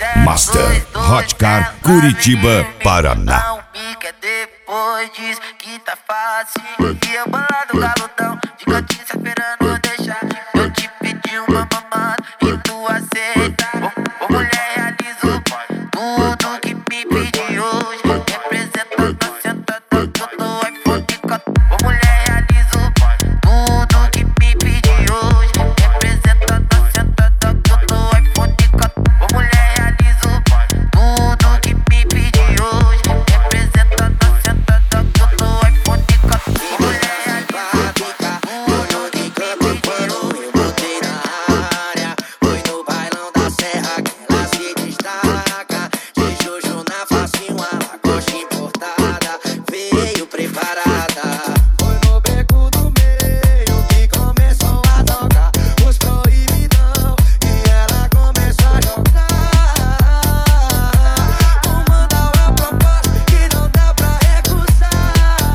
Master Hotcar Curitiba, Paraná. Não pica depois diz que tá fácil. E eu bolado galudão, de cantinho só esperando deixar. Eu te pedi uma mamada e tu aceita. Ô mulher, realizo tudo que me pedi hoje. Representando a sentada do iPhone 14. Ô mulher, realizo tudo que me pedi hoje. Representando a sentada do iPhone 14. Ô mulher, realizo tudo que me pedi hoje. Representando a sentada do iPhone 14. Ô mulher, realizo tudo que me pedi hoje. Eu botei na área, foi no bailão da serra que ela se destaca. De Jojo na face, uma lagosta importada, veio preparada. Foi no beco do meio que começou a tocar os proibidão e ela começou a jogar. Vou mandar uma proposta que não dá pra recusar.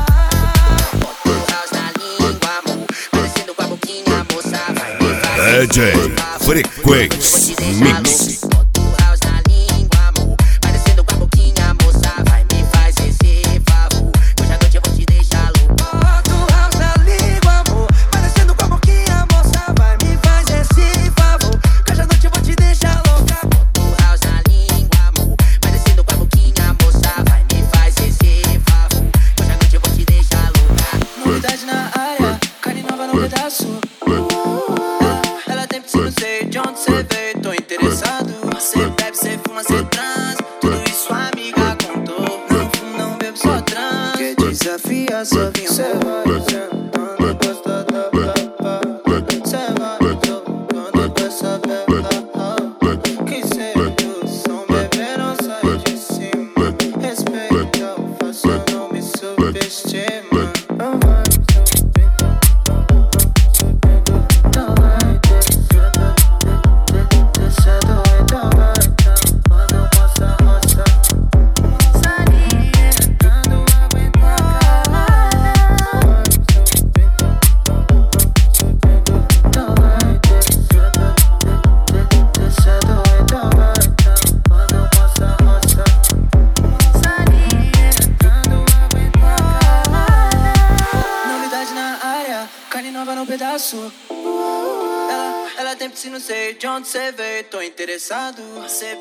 Bota o house na língua, amor, parecendo com a boquinha, moça, vai me fazer DJ Frequência Mix. Bota o house na língua, amor, parecendo com a boquinha, moça, vai me fazer esse favor. Hoje à noite eu vou te deixar louco. Bota o house na língua, amor, parecendo com a boquinha, moça, vai me fazer esse favor. Hoje à noite eu vou te deixar louca. Bota o house na língua, amor, parecendo com a boquinha, moça, vai me fazer esse favor. Hoje à noite eu vou te deixar louca. Novidade na área, carne nova no pedaço. Ela tem piscina, sei de onde cê veio, tô interessado. Cê bebe, cê fuma, cê trans, tudo isso a amiga contou. Não fumo, não bebo, só trans. Quer desafiar, só vinha. Cê vai sentando, gosta da papa. Cê vai trocando com essa bela. Que cê do som, bebê, não sai de cima. Respeita o faço, não me subestima. Novidade na área, carne nova no pedaço. Ela tem piscina, sei de onde cê veio, tô interessado. Cê